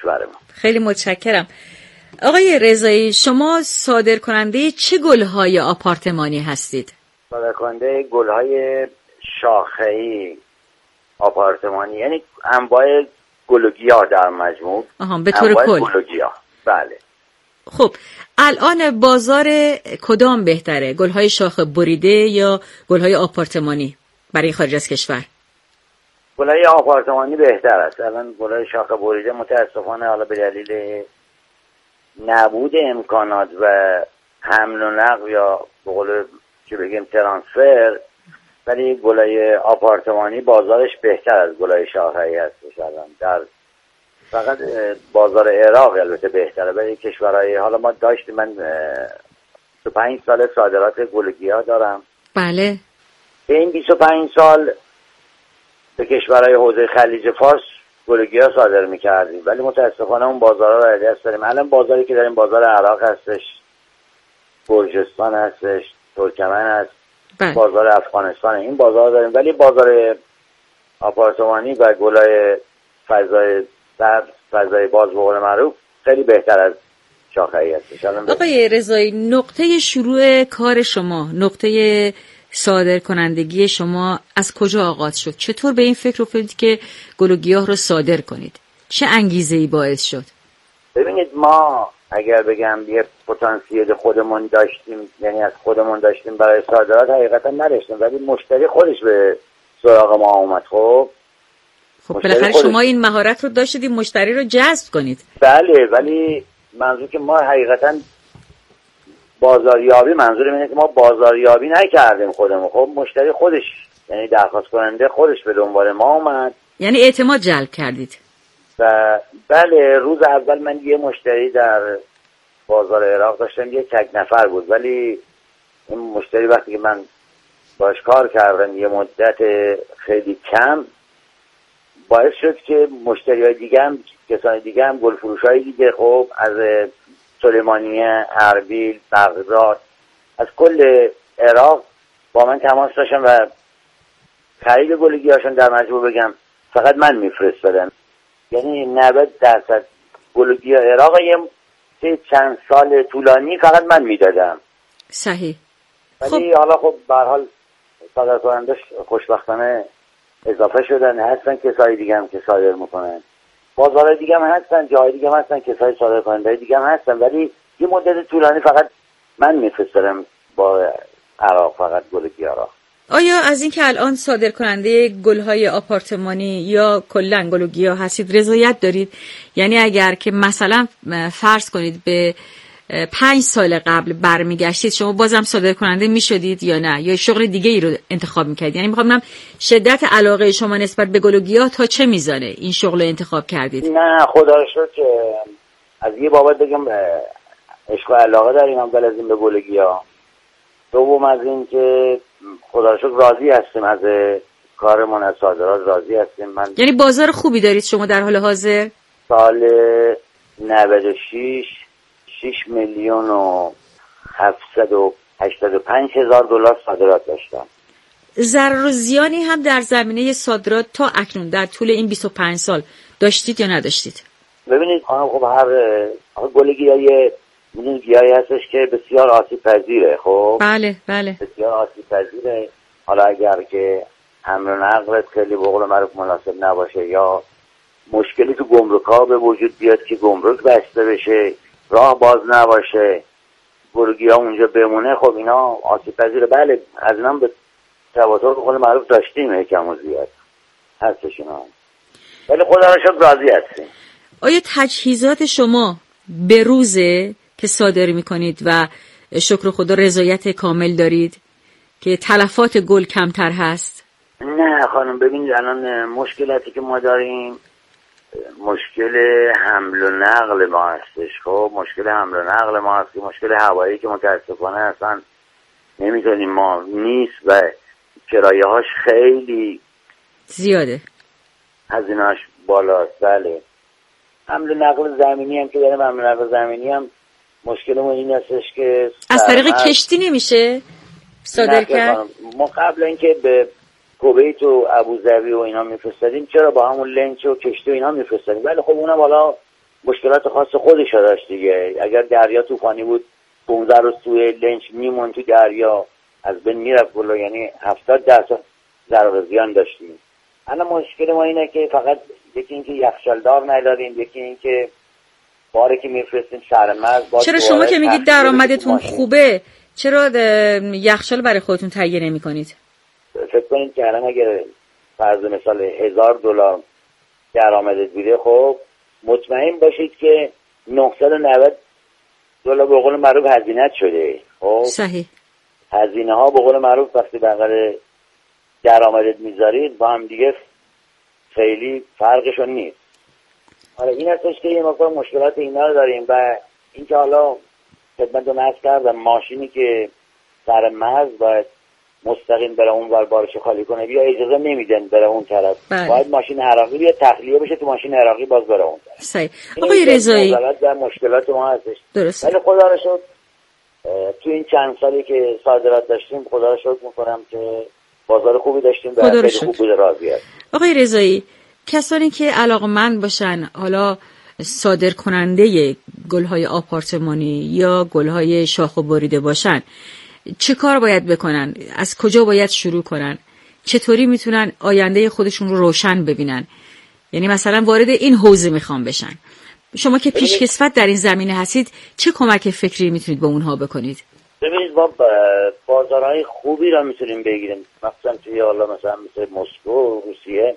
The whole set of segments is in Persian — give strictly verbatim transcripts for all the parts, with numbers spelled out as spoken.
کشورمون. خیلی متشکرم. آقای رضایی، شما صادر کننده چه گل‌های آپارتمانی هستید؟ صادر کننده گل‌های شاخه‌ای آپارتمانی، یعنی انواع گل و گیاه در مجموع. آها، به طور کل گل و گیاه. بله. خب الان بازار کدام بهتره؟ گل‌های شاخه بریده یا گل‌های آپارتمانی برای خارج از کشور؟ گل‌های آپارتمانی بهتر است. الان گل‌های شاخه بریده متاسفانه حالا به دلیل نبود امکانات و حمل و نقل یا به قول چی بگیم ترانسفر، ولی گل‌های آپارتمانی بازارش بهتر از گل‌های شاخه‌ای هست. الان در فقط بازار عراق البته بهتره، ولی کشورهای حالا ما داشتیم، من بیست و پنج سال صادرات گل و گیاه دارم. بله. به این بیست و پنج سال به کشورهای حوزه خلیج فارس گل و گیاه صادر می‌کردیم، ولی متاسفانه اون بازارها رو از دست دادیم. الان بازاری که داریم بازار عراق هستش، گرجستان هستش، ترکمن هست، بله. بازار افغانستان، این بازار داریم، ولی بازار آپارتمانی و گل‌های فضای در فضای باز به قول معروف خیلی بهتر از شاخه‌ای هستش. آقای رضایی، نقطه شروع کار شما، نقطه صادر کنندگی شما از کجا آغاز شد؟ چطور به این فکر افتادید که گل و گیاه رو صادر کنید؟ چه انگیزه‌ای باعث شد؟ ببینید، ما اگر بگم یه پتانسیل خودمون داشتیم، یعنی از خودمون داشتیم برای صادرات، حقیقتا نداشتیم، ولی مشتری خودش به سراغ ما اومد. خب خب بالاخره شما این مهارت رو داشتید مشتری رو جذب کنید. بله، ولی منظور که ما حقیقتا بازاریابی، منظورم اینه که ما بازاریابی نکردیم خودمون. خب مشتری خودش، یعنی درخواست کننده خودش به دنبال ما اومد، یعنی اعتماد جلب کردید. و بله، روز اول من یه مشتری در بازار عراق داشتم، یه تک نفر بود، ولی این مشتری وقتی که من باش کار کردم یه مدت خیلی کم، باعث شد که مشتری های دیگه هم، کسان دیگه هم، گل فروش های دیگه، خب از سلیمانیه، اربیل، بغداد، از کل عراق با من تماس داشتن و خرید گل و گیاهشون در مجموع بگم فقط من میفرستادم. یعنی نود درصد گل و گیاه عراق یه چند سال طولانی فقط من میدادم. صحیح. ولی خب حالا خب به هر حال صادر کنندش خوشبختانه اضافه شدن، هستن کسای دیگه هم که صادر میکنن، بازارهای دیگه هم هستن، جای دیگه هم هستن کسای صادر کننده دیگه هم هستن، ولی یه مدت طولانی فقط من میفرستم با عراق، فقط گل و گیاه را. آیا از این که الان صادر کننده گل‌های آپارتمانی یا کلاً گل و گیاه هستید رضایت دارید؟ یعنی اگر که مثلا فرض کنید به پنج سال قبل برمیگشتید، شما بازم صادر کننده میشدید یا نه؟ یا شغل دیگه ای رو انتخاب میکردید؟ یعنی میخوام ببینم شدت علاقه شما نسبت به گل و گیاه تا چه میزانه این شغل رو انتخاب کردید؟ نه، خدا رو شکر که از یه بابت بگم عشق و علاقه داریم اول از این به گل و گیاه، دوم از این که خدا رو شکر راضی هستیم از کارمون، از صادرات راضی هستیم. من یعنی بازار خوبی دارید شما در حال حاضر؟ سال نود و شش شش میلیون و هفتصد و هشتاد و پنج هزار دلار صادرات داشتم. ضرر و زیانی هم در زمینه صادرات تا اکنون در طول این بیست و پنج سال داشتید یا نداشتید؟ ببینید خانم، خب هر گل گیاهی میدونید گیاهی هستش که بسیار آسیب پذیره. خب بله بله بسیار آسیب پذیره. حالا اگر که حمل و نقلت خیلی به قول معروف مناسب نباشه، یا مشکلی تو گمرک‌ها به وجود بیاد که گمرک بسته بشه، راه باز نباشه، گلگی‌ها اونجا بمونه، خب اینا آسیب پذیره. بله، از اینا به تواتر به قول معروف داشتیم کم و زیاد هستش اینا، ولی خدا رو شکر راضی هستیم. آیا تجهیزات شما به روزه که صادر میکنید و شکر خدا رضایت کامل دارید که تلفات گل کمتر هست؟ نه خانم، ببینید الان مشکلاتی که ما داریم مشکل حمل و نقل ما هستش. خب مشکل حمل و نقل ما هست، مشکل هوایی که متاسفانه اصلا نمیتونیم، ما نیست و کرایه هاش خیلی زیاده، هزینه‌اش بالاست. بله، حمل و نقل زمینی هم که داریم، حمل و نقل زمینی هم مشکلمون این هستش که از طریق کشتی نمیشه صادر کرد. ما قبل اینکه به کویت و ابوظبی و اینا میفرستادیم، چرا با همون لنچ و کشتی و اینا میفرستادیم، ولی خب اونم حالا مشکلات خاص خودش داشت دیگه. اگر دریا طوفانی بود پانزده روز توی لنچ میمون تو دریا، از بین میرفت گلو، یعنی هفتاد درصد ضرر زیان داشتیم. الان مشکل ما اینه که فقط یکی اینکه یخچالدار نداریم، یکی اینکه باره که میفرستیم شهر مرز. چرا شما که میگید درآمدتون خوبه چرا یخچال برای خودتون تهیه نمی‌کنید؟ فکر کنید که الان اگر فرض مثال هزار دلار درآمدت بوده، خب مطمئن باشید که نهصد و نود دلار به قول معروف هزینه‌ات شده. خب صحیح. هزینه ها به قول معروف وقتی بغل درآمدت میذارید با هم دیگه خیلی فرقشون نیست. آره این هستش که یه مقدار مشکلات اینا رو داریم. و اینکه حالا خدمتتون عرض کردم ماشینی که سر مرز باید مستقیم بره اون ور بارش خالی کنه بیا اجازه نمیدن بره اون طرف. بله. باید ماشین عراقی بیا تخلیه بشه تو ماشین عراقی باز بره اون طرف. صحیح. آقای رضایی در مشکلات ما هستش. درسته. ولی خدا رو شکر تو این چند سالی که صادرات داشتیم خدا رو شکر میکنم که بازار خوبی داشتیم و خیلی خوب بوده، راضی هستم. آقای رضایی کسانی که علاقمند باشن حالا صادر کننده گل‌های آپارتمانی یا گل‌های شاخ و بریده باشن چه کار باید بکنن؟ از کجا باید شروع کنن؟ چطوری میتونن آینده خودشون رو روشن ببینن؟ یعنی مثلا وارد این حوزه میخوان بشن. شما که پیشکسوت در این زمینه هستید چه کمک فکری میتونید به اونها بکنید؟ ببینید ما بازارهای خوبی را میتونیم بگیریم، مثلا توی حالا مثلا مثل مسکو، روسیه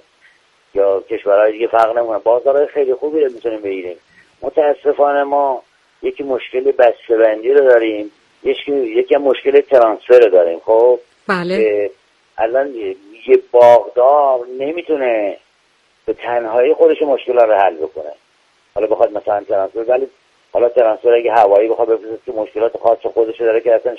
یا کشورهای دیگه فرق نمیکنه، بازارهای خیلی خوبی را میتونیم بگیریم. متاسفانه ما یکی مشکل بسته‌بندی رو داریم، یکی یکی مشکل ترانسفر رو داریم. خب بله. الان یه باغدار نمیتونه به تنهایی خودش مشکلات رو حل بکنه. حالا بخواد مثلا ترانسفر، ولی حالا ترانسفر اگه هوایی بخواد بفرسته که مشکلات خاص خودش داره که اصلا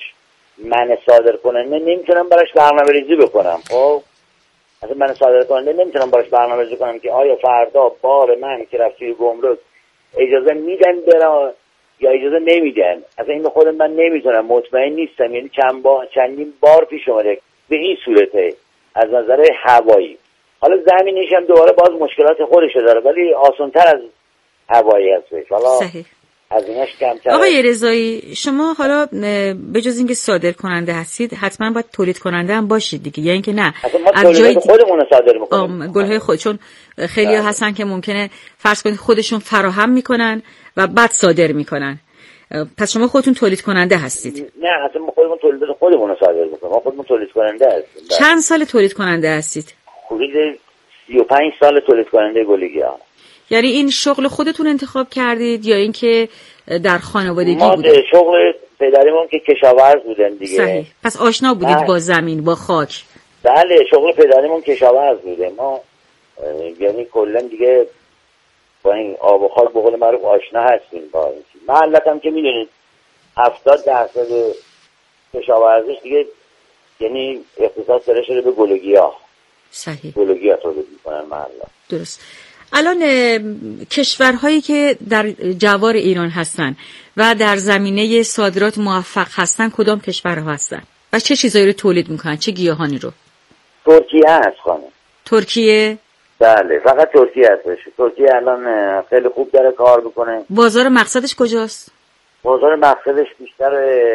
من صادر کننده نمیتونم براش برنامه‌ریزی بکنم. خب اصلا من صادر کننده نمیتونم براش برنامه‌ریزی کنم که آیا فردا بار من که رفت توی گمرک اجازه میدن برام یا اجازه نمیدن. اصلا این خود من نمیتونم، مطمئن نیستم. یعنی چند بار چندین بار پیش اومده به این صورته از نظر هوایی. حالا زمینیش هم دوباره باز مشکلات خودش داره ولی آسان‌تر از هوایی هستش. حالا صحیح. از ایناش کمتر. آقای رضایی شما حالا به جز اینکه صادر کننده هستید حتما باید تولید کننده هم باشید دیگه، یا اینکه نه از جای خودمون رو صادر میکنیم گل‌های خود، چون خیلی ها هستن که ممکنه فرض کنید خودشون فراهم میکنن و بعد صادر میکنن. پس شما خودتون تولید کننده هستید؟ نه اصلا ما خودمون تولید خودمون رو صادر میکنیم. ما خودمون تولید کننده هستیم. چند سال تولید کننده هستید؟ حدود سی و پنج سال تولید کننده گلگیا. یعنی این شغل خودتون انتخاب کردید یا اینکه در خانوادگی ما بوده؟ ما شغل پدریمون که کشاورز بودن دیگه. صحیح. پس آشنا بودید نه. با زمین، با خاک. بله شغل پدریمون کشاورز بوده. ما یعنی کلا دیگه با این آب و خاک به قول معروف آشنا هستیم. با این محلت هم که میدونید هفتاد درصد کشاورزش دیگه یعنی اختصاص داره شده به گلگیا. صحیح. گلگیا تولید میکنن محلت. درست. الان کشورهایی که در جوار ایران هستن و در زمینه صادرات موفق هستن کدام کشورها هستن و چه چیزایی رو تولید میکنن، چه گیاهانی رو؟ ترکیه هست خانم. ترکیه؟ بله فقط ترکیه هستش. ترکیه الان خیلی خوب داره کار میکنه. بازار مقصدش کجاست؟ بازار مقصدش بیشتر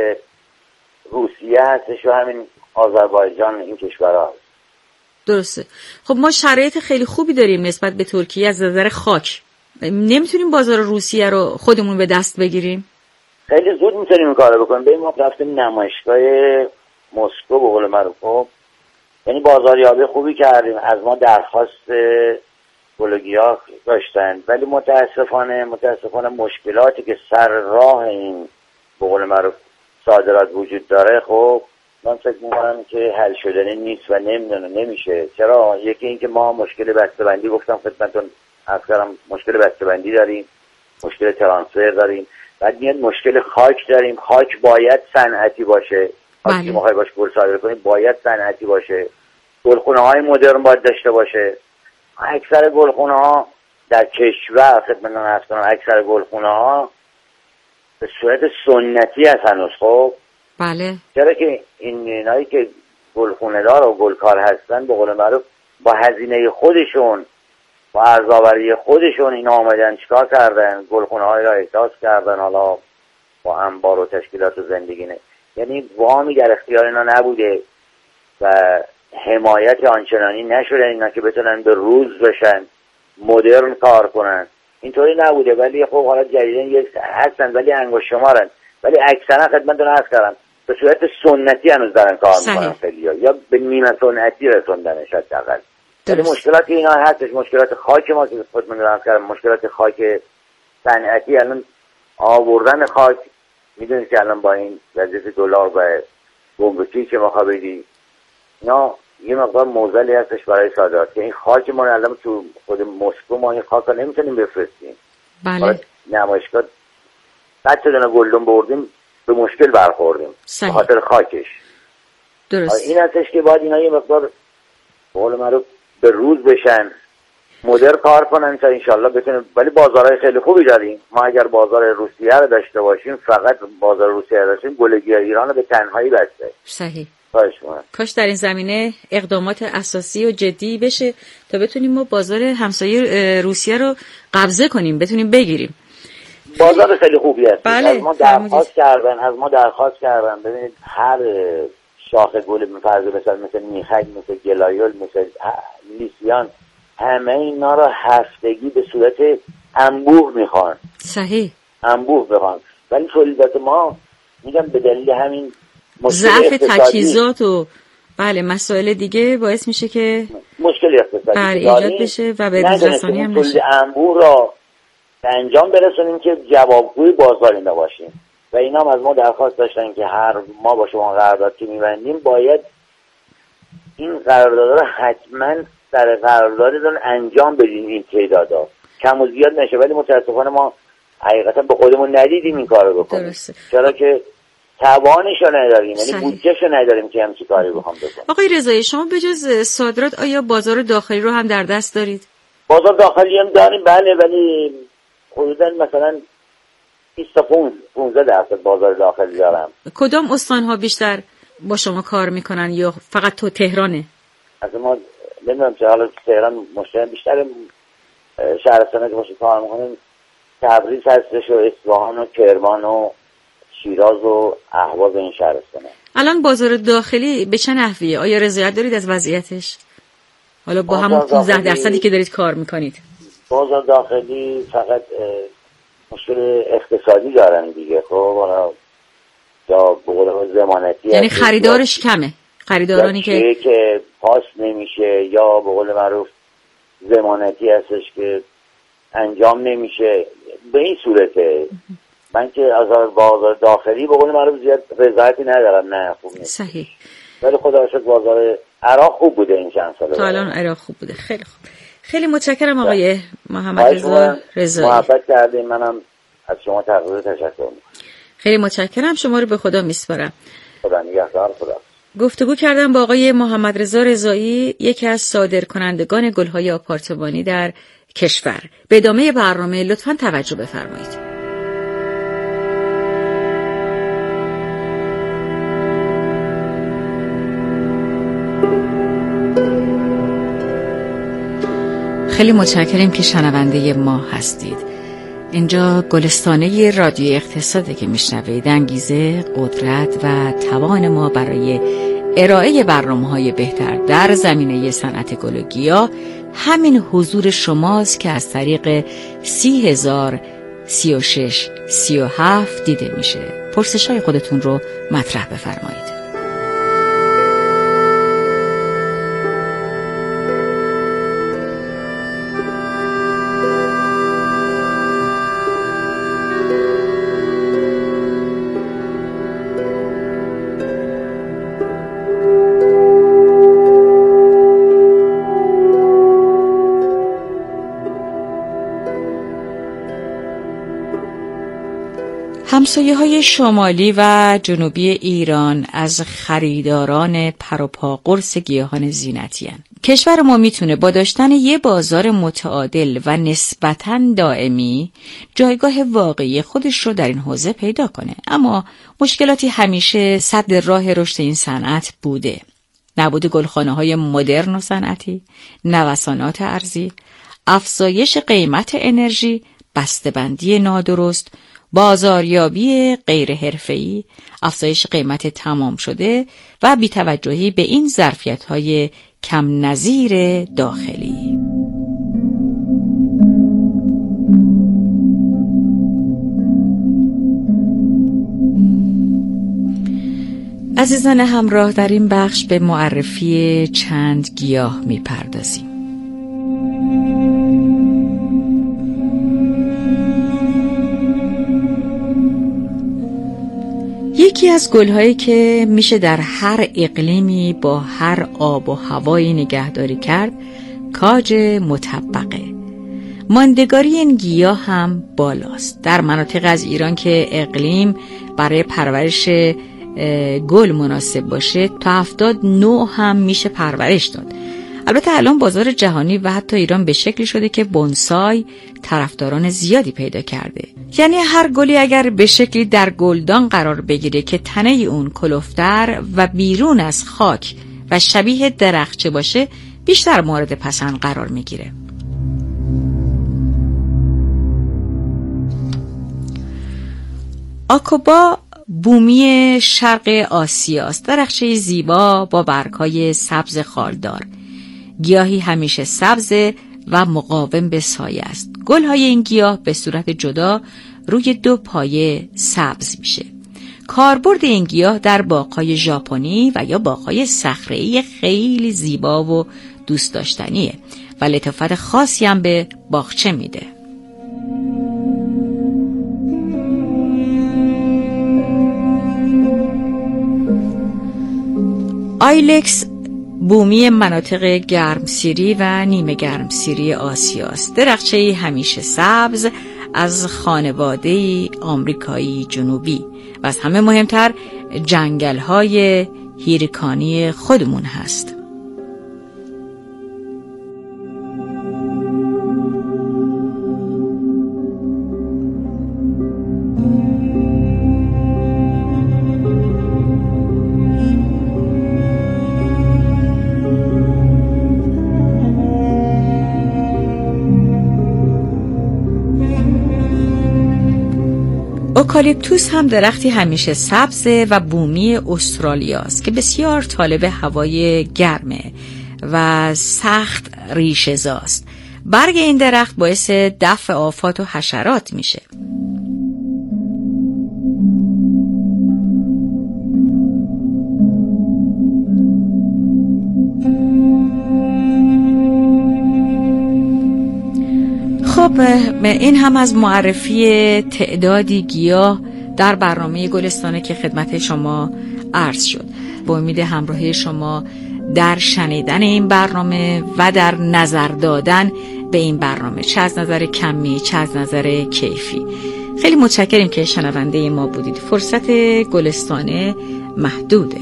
روسیه هستش و همین آذربایجان، این کشورها هست. درسته. خب ما شرایط خیلی خوبی داریم نسبت به ترکیه از نظر خاک. نمیتونیم بازار روسیه رو خودمون به دست بگیریم؟ خیلی زود میتونیم این کارو بکنیم. بریم ما رفتیم نمایشگاه مسکو به قول معروف، یعنی بازاریابی خوبی کردیم. از ما درخواست گلگیا داشتن ولی متاسفانه متاسفانه مشکلاتی که سر راه این به قول معروف صادرات وجود داره خب من فکر می‌کنم که حل شدنی نیست و نمیدونه نمیشه. چرا؟ یکی این که ما مشکل بسته‌بندی گفتم خدمتتون عرض کردم، مشکل بسته‌بندی داریم، مشکل ترانسفر داریم، بعد میاد مشکل خاک داریم. خاک باید صنعتی باشه. خاکی که می‌خوای باش گل صادر کنیم باید صنعتی باشه. گلخونه‌های مدرن باید داشته باشه. اکثر گلخونه‌ها در کشور خدمتتون عرض کنم اکثر گلخونه‌ها به صورت سنتی هست هنوز. خب بله. چرا که این اینایی که گلخونه دار و گلکار هستن به قول معروف با هزینه خودشون با ارزآوری خودشون اینا آمدن چیکار کردن؟ گلخونه های را احداث کردن، حالا با انبار و تشکیلات و زندگی نه. یعنی وامی در اختیار اینا نبوده و حمایت آنچنانی نشدن اینا که بتونن به روز بشن، مدرن کار کنن. اینطوری نبوده. ولی خب حالا جدیدن یک هستن ولی انگشت شمارن، ولی اکثرا خدمتتون عرض کردم به صورت سنتی هنوز دارن کار میکنن خیلی‌ها، یا به نیمه سنتی رسوندنش حداقل. ولی مشکلات اینا هستش، مشکلات خاک ما که خودمون درست کردم، مشکلات خاک صنعتی. الان آوردن خاک میدونید که الان با این وضعیت دلار و گمرکی که ما خبری اینا یه مقدار موزلی هستش برای صادرات که این خاک ما الان تو خود مسکو ما این خاک رو نمیتونیم بفرستیم. بله. نمایشگاه صد تا دونه گلدون بردیم به مشکل برخوردیم به خاطر خاکش. درست. این هستش که باید اینا یه مقدار به قول معروف به روز بشن، مدر کار کنن تا انشالله بتونیم. ولی بازارهای خیلی خوبی داریم ما. اگر بازار روسیه رو داشته باشیم، فقط بازار روسیه رو داشتیم، گلگی ایران رو به تنهایی بسته. صحیح. باشه. کاش در این زمینه اقدامات اساسی و جدی بشه تا بتونیم ما بازار همسایه روسیه رو قبضه کنیم، بتونیم بگیریم. بازار خیلی خوبی هست. بله. از ما درخواست کردن از ما درخواست کردن ببینید هر شاخه گل مثلا مثلا مثل میخک، مثل گلایول، مثل لیسیان، همه اینا رو هفتگی به صورت انبوه میخوان. صحیح. انبوه بخوان. ولی تولیدات ما میگم به دلیل همین ضعف تجهیزات و بله مسائل دیگه باعث میشه که مشکل اقتصادی بله ایجاد بشه و به روزرسانی هم نشه. تولید انبوه را انجام برسونیم که جوابگوی بازار اینا باشیم. و اینا هم از ما درخواست داشتن که هر ما با شما قرارداد که میبندیم باید این قرارداد رو حتما در قراردادتون انجام بدین، این تعدادا کم و زیاد نشه. ولی متاسفانه ما حقیقتا به خودمون ندیدیم این کارو بکنیم. درسته. چرا که توانشو نداریم، یعنی بودجهشو نداریم که همچین کاری بخوام بکنیم. آقای رضایی شما به جز صادرات آیا بازار داخلی رو هم در دست دارید؟ بازار داخلی هم داریم بله، ولی حدوداً مثلا بیست تا پانزده درصد بازار داخلی دارم. کدام استان‌ها بیشتر با شما کار میکنن یا فقط تو تهرانه؟ از ما نمیدونم چه حالا تهران مشتری بیشتر شهرستانه که باشه کار میکنیم، تبریز هستش و اصفهان و کرمان و شیراز و اهواز این شهرستانه. الان بازار داخلی به چه نحویه؟ آیا رضایت دارید از وضعیتش؟ حالا با همون پانزده درصدی که دارید کار میکنید. بازار داخلی فقط مشکل اقتصادی دارن دیگه. خب حالا یا به قول ضمانتی، یعنی خریدارش کمه، خریدارانی که که پاس نمیشه، یا به قول معروف ضمانتی هستش که انجام نمیشه. به این صورته من که از بازار داخلی به قول معروف زیاد رضایتی ندارم. نه خوب نیست. صحیح. ولی خدا شکر بازار عراق خوب بوده این چند ساله. تا الان عراق خوب بوده. خیلی خوب. خیلی متشکرم آقای محمد رضا رضایی. محبت کردین، منم از شما تقدیر تشکر میکنم. خیلی متشکرم. شما رو به خدا میسپارم. خدا نگهدار. خدا. گفتگو کردم با آقای محمد رضا رضایی، یکی از صادرکنندگان گل‌های آپارتمانی در کشور. به ادامه برنامه لطفاً توجه بفرمایید. خیلی متشکرم که شنونده ما هستید. اینجا گلستانه رادیو اقتصاده که میشنوید. انگیزه، قدرت و توان ما برای ارائه برنامه‌های بهتر در زمینه صنعت گل و گیاه همین حضور شماست که از طریق سی هزار سی و شش سی و هفت دیده میشه. پرسش‌های خودتون رو مطرح بفرمایید. همسایه‌های شمالی و جنوبی ایران از خریداران پروپا قرص گیاهان زینتی هستند. کشور ما میتونه با داشتن یه بازار متعادل و نسبتاً دائمی جایگاه واقعی خودش رو در این حوزه پیدا کنه، اما مشکلاتی همیشه سد راه رشد این صنعت بوده. نبود گلخانه‌های مدرن و صنعتی، نوسانات ارزی، افزایش قیمت انرژی، بسته‌بندی نادرست، بازاریابی غیر حرفه‌ای، افزایش قیمت تمام شده و بی‌توجهی به این ظرفیت‌های کم نظیر داخلی. عزیزان همراه، در این بخش به معرفی چند گیاه می‌پردازیم. یکی از گل‌هایی که میشه در هر اقلیمی با هر آب و هوایی نگهداری کرد، کاج مطبقه. ماندگاری این گیاه هم بالاست. در مناطق از ایران که اقلیم برای پرورش گل مناسب باشه، تا هفتاد نوع هم میشه پرورش داد. البته الان بازار جهانی و حتی ایران به شکلی شده که بونسای طرفداران زیادی پیدا کرده. یعنی هر گلی اگر به شکلی در گلدان قرار بگیره که تنه اون کلفتر و بیرون از خاک و شبیه درخچه باشه، بیشتر مورد پسند قرار میگیره. آکوبا بومی شرق آسیاست. درخچه زیبا با برگ‌های سبز خالدار. گیاهی همیشه سبز و مقاوم به سایه است. گل‌های این گیاه به صورت جدا روی دو پایه سبز میشه. کاربرد این گیاه در باغ‌های ژاپنی و یا باغ‌های صخره‌ای خیلی زیبا و دوست داشتنیه و لطافت خاصی هم به باغچه میده. آیلکس بومی مناطق گرمسیری و نیمه گرمسیری آسیاست. درخچه‌ای همیشه سبز از خانواده آمریکایی جنوبی و از همه مهمتر جنگل‌های هیرکانی خودمون هست. اوکالیپتوس هم درختی همیشه سبز و بومی استرالیاست که بسیار طالب هوای گرمه و سخت ریشه‌زاست. برگ این درخت باعث دفع آفات و حشرات میشه. خب این هم از معرفی تعدادی گیاه در برنامه گلستانه که خدمت شما عرض شد. با امید همراهی شما در شنیدن این برنامه و در نظر دادن به این برنامه، چه از نظر کمی چه از نظر کیفی. خیلی متشکریم که شنونده ما بودید. فرصت گلستانه محدوده.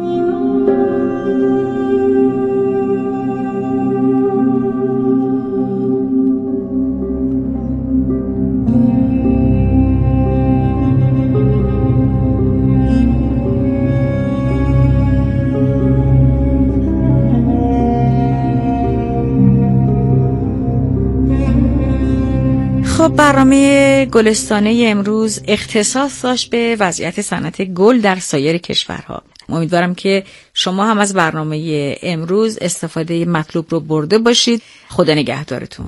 خب برنامه گلستانه امروز اختصاص داشت به وضعیت صنعت گل در سایر کشورها. امیدوارم که شما هم از برنامه امروز استفاده مطلوب رو برده باشید. خدا نگهدارتون.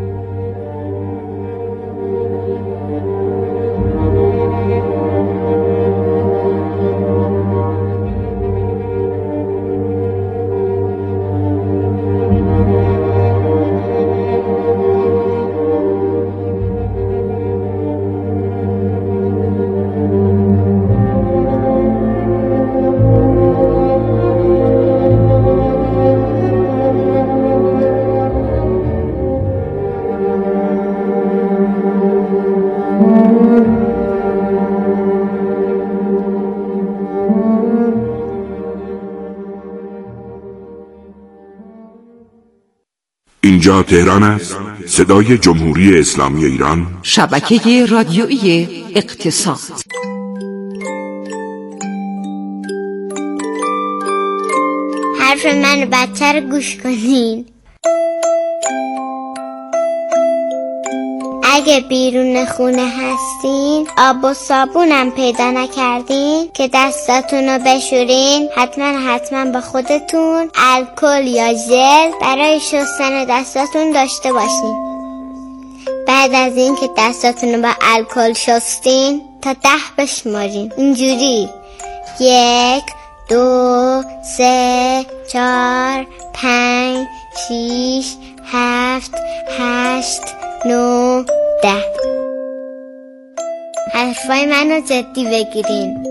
اینجا تهران است، صدای جمهوری اسلامی ایران، شبکه رادیویی اقتصاد. حرف من بچه رو گوش کنین. اگه بیرون خونه هستین آب و صابونم پیدا نکردین که دستاتونو بشورین، حتما حتما با خودتون الکل یا ژل برای شستن دستاتون داشته باشین. بعد از این که دستاتونو با الکل شستین تا ده بشمارین، اینجوری: یک، دو، سه، چهار، پنج، شیش، هفت، هشت، نو، ده. حرفای منو جدی بگیرین.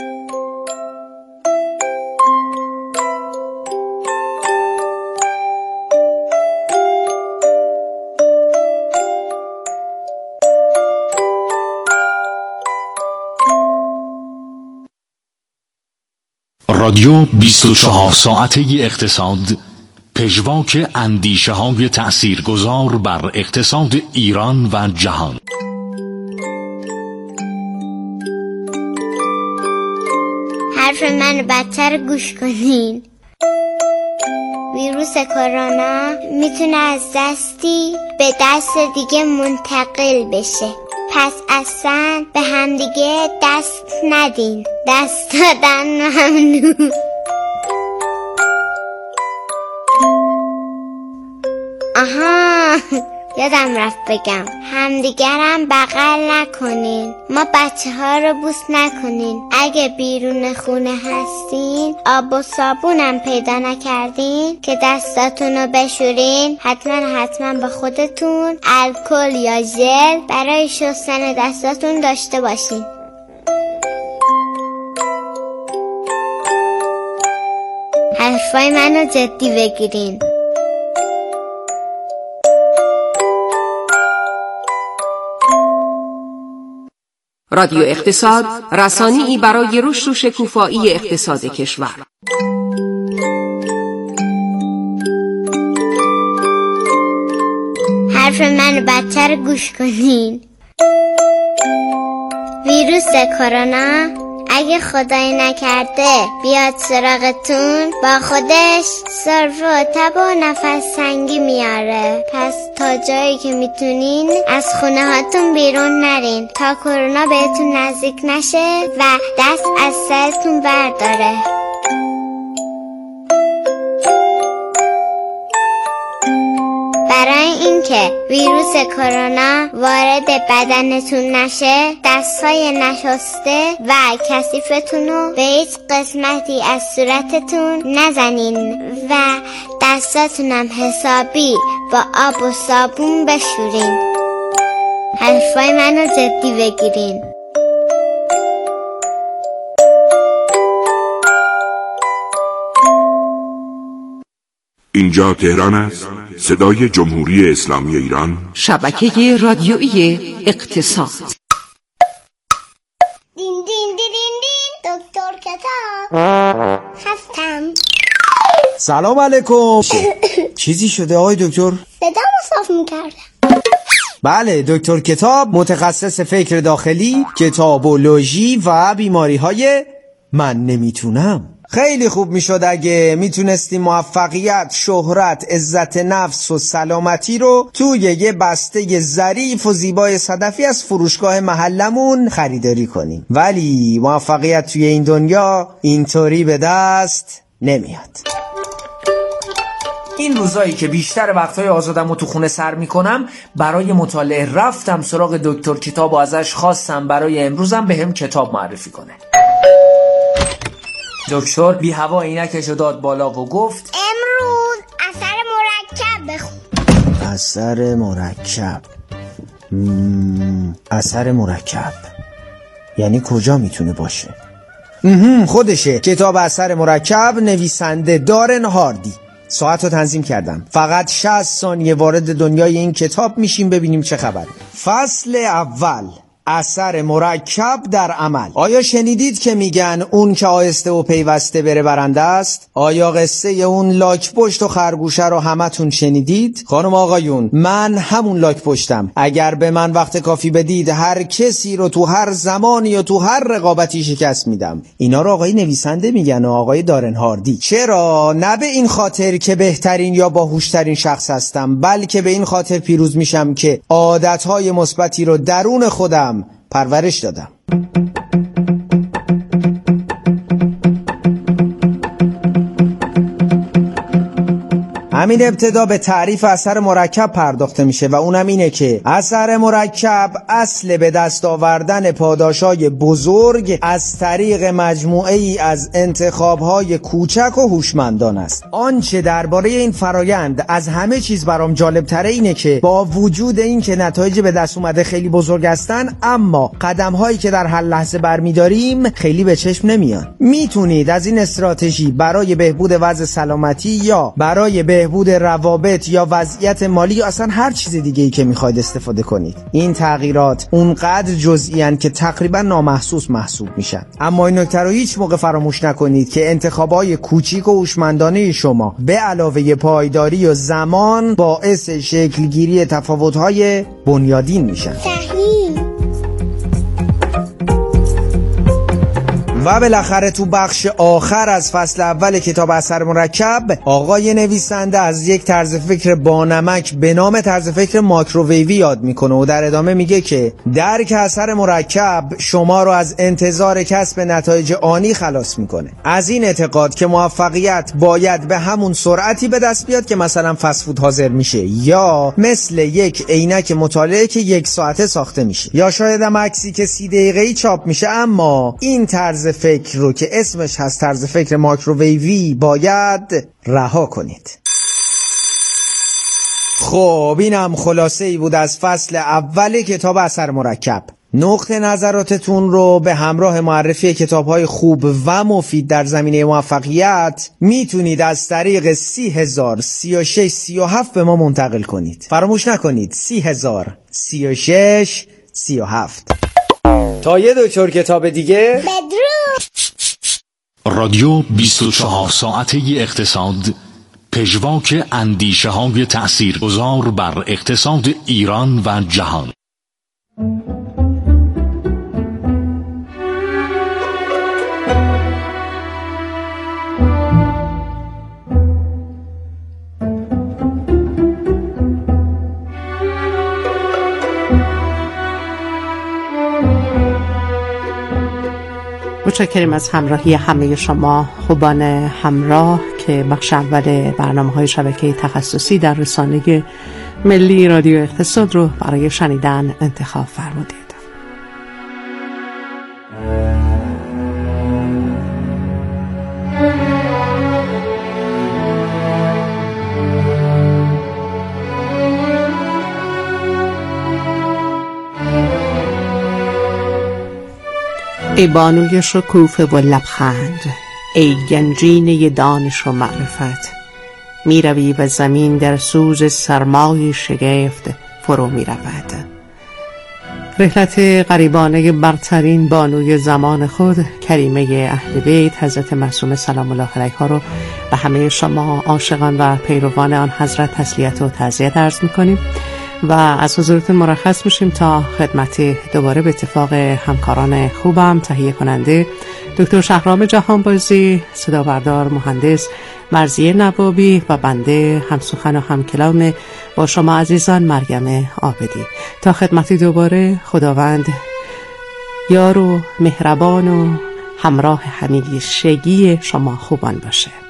رادیو بیست و چهار ساعته اقتصاد، پژواک اندیشه های تأثیرگذار بر اقتصاد ایران و جهان. حرف من بدتر گوش کنین. ویروس کرونا میتونه از دستی به دست دیگه منتقل بشه، پس اصلا به همدیگه دست ندین. دست دادن ممنوع. آها، یادم رفت بگم، همدیگرم بغل نکنین. ما بچه ها رو بوس نکنین. اگه بیرون خونه هستین آب و صابونم پیدا نکردین که دستاتونو بشورین، حتما حتما با خودتون الکل یا ژل برای شستن دستاتون داشته باشین. حرفای منو جدی بگیرین. رادیو اقتصاد، رسانه‌ای برای رشد و شکوفایی اقتصاد کشور. حرف منو بدتر گوش کنین. ویروس کرونا اگه خدایی نکرده بیاد سراغتون، با خودش سرفه و تب و نفس تنگی میاره. پس تا جایی که میتونین از خونه هاتون بیرون نرین تا کرونا بهتون نزدیک نشه و دست از سرتون برداره. برای اینکه ویروس کرونا وارد بدنتون نشه، دستهای نشسته و کثیفتون رو به هیچ قسمتی از صورتتون نزنین و دستاتونم حسابی با آب و صابون بشورین. حرفای منو جدی بگیرین. اینجا تهران است، صدای جمهوری اسلامی ایران، شبکه رادیویی اقتصاد. دین دین دین دین دکتر کتاب هستم. سلام علیکم. چیزی شده آقای دکتر؟ صدامو صاف میکردم. بله، دکتر کتاب متخصص فکر داخلی، کتابولوژی و بیماری های من نمیتونم. خیلی خوب میشد اگه میتونستیم موفقیت، شهرت، عزت نفس و سلامتی رو توی یه بسته ظریف و زیبای صدفی از فروشگاه محلمون خریداری کنیم، ولی موفقیت توی این دنیا اینطوری به دست نمیاد. این روزایی که بیشتر وقتهای آزادم رو تو خونه سر میکنم، برای مطالعه رفتم سراغ دکتر کتاب و ازش خواستم برای امروزم به هم کتاب معرفی کنه. دکتر بی هوا عینکشو داد بالا و گفت امروز اثر مرکب بخون. اثر مرکب مم... اثر مرکب یعنی کجا میتونه باشه؟ خودشه، کتاب اثر مرکب، نویسنده دارن هاردی. ساعت رو تنظیم کردم، فقط شصت ثانیه وارد دنیای این کتاب میشیم ببینیم چه خبره. فصل اول، اثر مرکب در عمل. آیا شنیدید که میگن اون که آهسته و پیوسته بره برنده است؟ آیا قصه اون لاک پشت و خرگوشه رو همتون شنیدید؟ خانم آقایون، من همون لاک پشتم. اگر به من وقت کافی بدید هر کسی رو تو هر زمانی و تو هر رقابتی شکست میدم. اینا رو آقای نویسنده میگن و آقای دارن هاردی. چرا؟ نه به این خاطر که بهترین یا باهوشترین شخص هستم، بلکه به این خاطر پیروز میشم که عادتهای مثبتی رو درون خودم پرورش دادم. همین ابتدا به تعریف اثر مرکب پرداخته میشه و اونم اینه که اثر مرکب اصل به دست آوردن پاداشای بزرگ از طریق مجموعه ای از انتخابهای کوچک و هوشمندان است. آنچه درباره این فرایند از همه چیز برام جالب تره اینه که با وجود این که نتایج به دست اومده خیلی بزرگ هستن، اما قدم هایی که در هر لحظه برمیداریم خیلی به چشم نمیان. میتونید از این استراتژی برای بهبود وضع سلامتی یا برای بهبود روابط یا وضعیت مالی یا اصلا هر چیز دیگه‌ای که میخواید استفاده کنید. این تغییرات اونقدر جزئی ان که تقریبا نامحسوس محسوب میشن. اما این نکته رو هیچ موقع فراموش نکنید که انتخابای کوچیک و هوشمندانه شما به علاوه پایداری و زمان باعث شکلگیری تفاوت‌های بنیادین میشن. و بالاخره تو بخش آخر از فصل اول کتاب اثر مرکب، آقای نویسنده از یک طرز فکر بانمک به نام طرز فکر ماکروویوی یاد میکنه و در ادامه میگه که درک اثر مرکب شما رو از انتظار کسب نتایج آنی خلاص میکنه. از این اعتقاد که موفقیت باید به همون سرعتی به دست بیاد که مثلا فست فود حاضر میشه، یا مثل یک عینک مطالعه که یک ساعته ساخته میشه، یا شاید هم عکسی که سی دقیقه‌ای چاپ میشه. اما این طرز فکر رو که اسمش هست طرز فکر ماکروویوی باید رها کنید. خب اینم خلاصه ای بود از فصل اول کتاب اثر مرکب. نقطه نظراتتون رو به همراه معرفی کتاب‌های خوب و مفید در زمینه موفقیت میتونید از طریق سی هزار سی و شش سی و هفت به ما منتقل کنید. فراموش نکنید سی هزار سی و شش سی و هفت. تا یه دکتر کتاب دیگه بدرود. رادیو بیست و چهار ساعته اقتصاد، پژواک اندیشه های تأثیرگذار بر اقتصاد ایران و جهان. متشکریم از همراهی همه شما خوبان همراه که بخش اول برنامه‌های شبکه تخصصی در رسانه ملی رادیو اقتصاد رو برای شنیدن انتخاب فرمودید. ای بانوی شکوفه و لبخند، ای گنجینه دانش و معرفت، می روی و زمین در سوز سرمای شگفت فرو می رود. رحلت غریبانه برترین بانوی زمان خود، کریمه اهل بیت حضرت معصومه سلام الله علیها رو به همه شما عاشقان و پیروان آن حضرت تسلیت و تعزیت عرض می کنیم و از حضورتون مرخص میشیم تا خدمت دوباره به اتفاق همکاران خوبم تهیه کننده دکتر شهرام جهانبازی، صدا بردار مهندس مرضیه نوابی و بنده همسخن و همکلام با شما عزیزان مریم عابدی. تا خدمت دوباره، خداوند یار و مهربان و همراه همیشگی شما خوبان باشه.